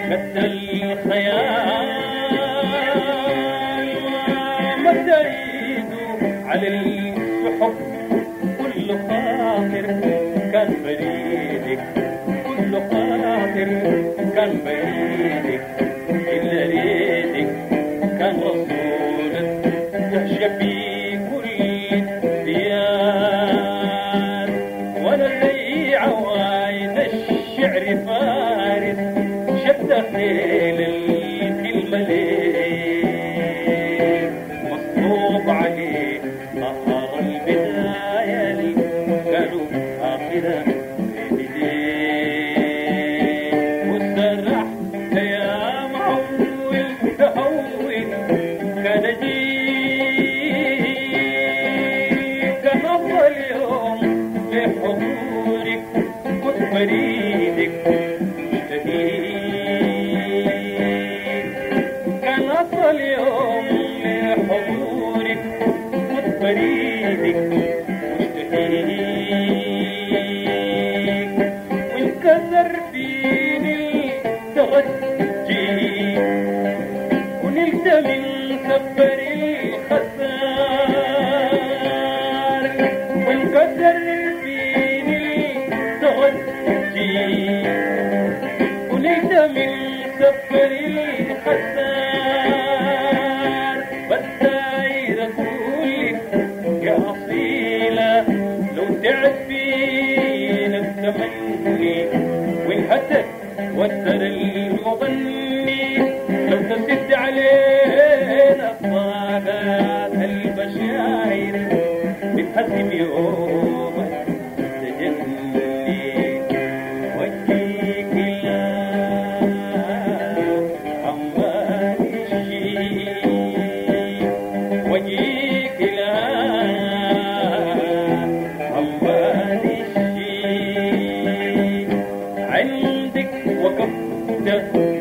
مد الخيال ومد ايده على السحب، كل خاطر كان بريدك، كل خاطر كان بريدك، إلا ريدك كان رسولك يحشى في كل ديار. وانا زي عوايد الشعر فارس شد خيل الكلمة ليه، مصلوب عليه نهار البداية لي قالوا آخرة بيديه. وسرح يا معول تهون كان جيك، كان أفضل يوم لحضورك كنت بريدك مشتهيك، كان أفضل يوم لحضورك كنت بريدك مشتهيك. وانكسر فيني الترجي ونلت من سبر الخسار، وانكسر فيني الترجي ونلت من سبر الخسار. بس داير اقولك يا اصيله لو تعبين التمني وانهتت وتر المغني، لو تسد علينا الطاقات البشاير بتهزم يومك تجني. وجهك لا عمال الشيء، وجهك لا عمال الشيء، عندك وقفت